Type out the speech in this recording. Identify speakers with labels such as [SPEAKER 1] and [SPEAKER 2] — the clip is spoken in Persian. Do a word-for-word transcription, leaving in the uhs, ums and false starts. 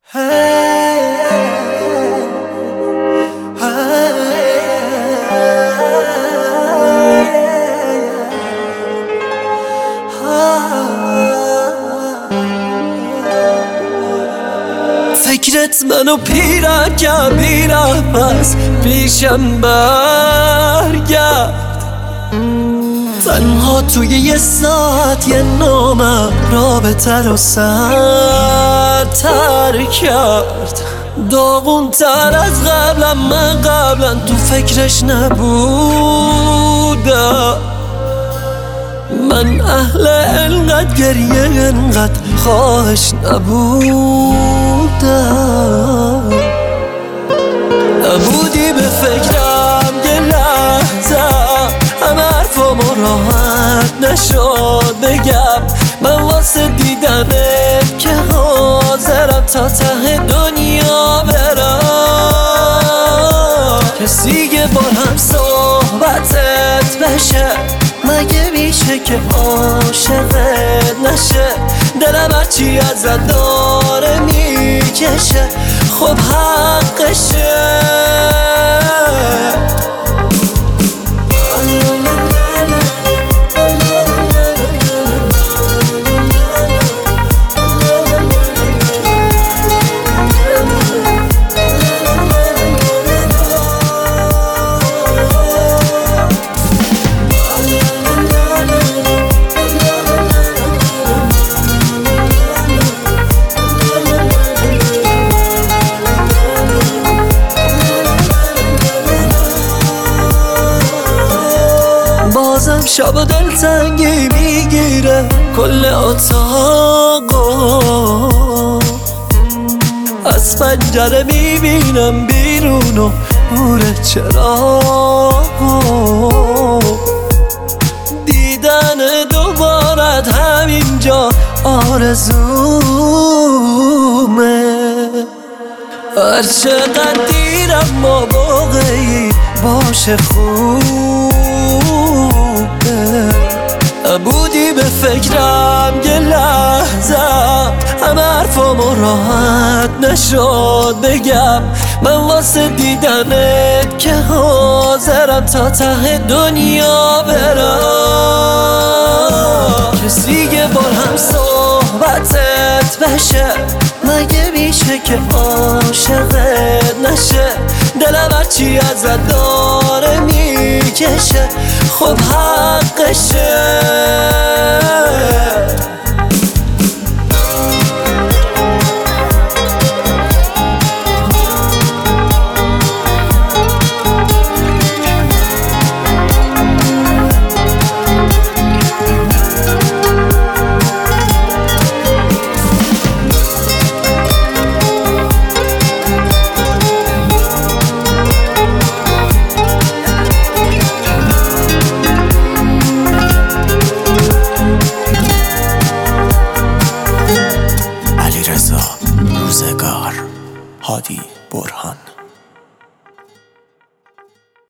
[SPEAKER 1] فکرت منو پیرم که میرم از پیشم برگرد. تنها توی یه ساعت یه نامم رابطه رو سرتر کرد. داغون تر از قبلم، من قبلا تو فکرش نبودم. من اهل انقدر گریه انقدر خواهش نبودم. نبودی به فکرم یه لحظه، همه حرفامو راحت نشد بگم. من واسه دیدنت که حاضرم تا ته دنیا برم. کسی که با هم صحبتت بشه، مگه میشه که عاشقت نشه؟ دلم هرچی ازت داره میکشه، خب حقشه. بازم شب و دلتنگی میگیره کل اتاقو. از پنجره میبینم بیرون و نور چراغو. دیدن دوبارت همینجا آرزومه. هر چقدر دیرم ما واقعی باشه خوب. نبودی به فکرم یه لحظه، همه حرفامو راحت نشد بگم. من واسه دیدنت که حاضرم تا ته دنیا برم. کسی که با هم صحبتت بشه، مگه میشه که عاشقت نشه؟ دلم هرچی ازت داره میکشه، خب حقشه.
[SPEAKER 2] روزگار، هادی برهان.